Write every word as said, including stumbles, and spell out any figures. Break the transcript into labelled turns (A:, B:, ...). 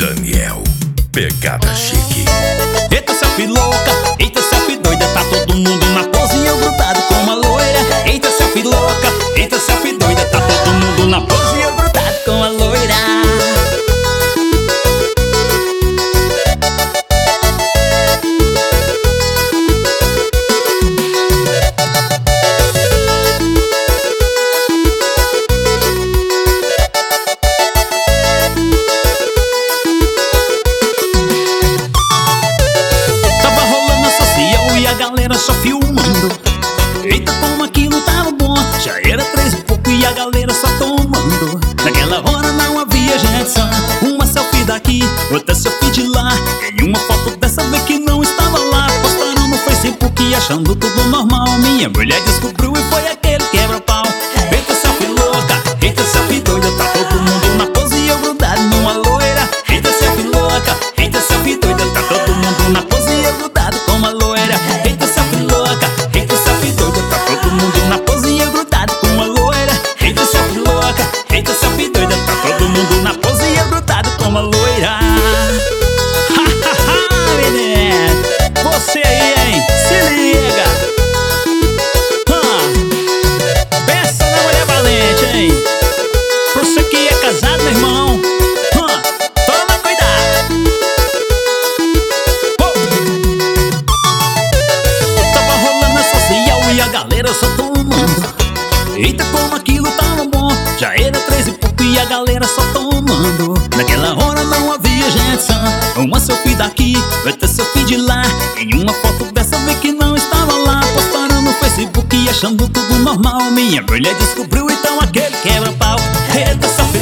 A: Daniel, pegada chique.
B: Eita selfie louca, eita selfie doida, tá todo mundo na pose e eu grudado com uma loira. Eita selfie louca, eita selfie doida, tá todo mundo na pose e eu grudado com a loira. Só filmando. Eita, como aquilo tava bom. Já era três e pouco e a galera só tomando. Naquela hora não havia gente só. Uma selfie daqui, outra selfie de lá. Em uma foto dessa vez que não estava lá. Postaram no Facebook e achando tudo normal. Minha mulher descobriu e foi aquele quebra-pau. Eita selfie louca, eita selfie doida, tá todo mundo na pose e eu grudado numa loira. Eita selfie louca, eita selfie doida, tá todo mundo na pose e eu grudado com uma loira. Eita selfie louca, eita selfie doida, tá todo mundo na pose e eu grudado com uma loira. Eita selfie louca, eita selfie doida, tá todo mundo na pose e eu grudado com uma loira. Ha ha ha, menino, você aí, hein, se liga. ah. Pensa na mulher valente, hein. Você que é casado, meu irmão, ah. Toma cuidado. E a galera só tomando. Eita, como aquilo tava bom. Já era três e pouco e a galera só tomando. Naquela hora não havia gente só. Uma selfie daqui, outra selfie de lá. Em uma foto dessa vez que não estava lá. Postaram no Facebook e achando tudo normal. Minha mulher descobriu então aquele quebra-pau. Eita, selfie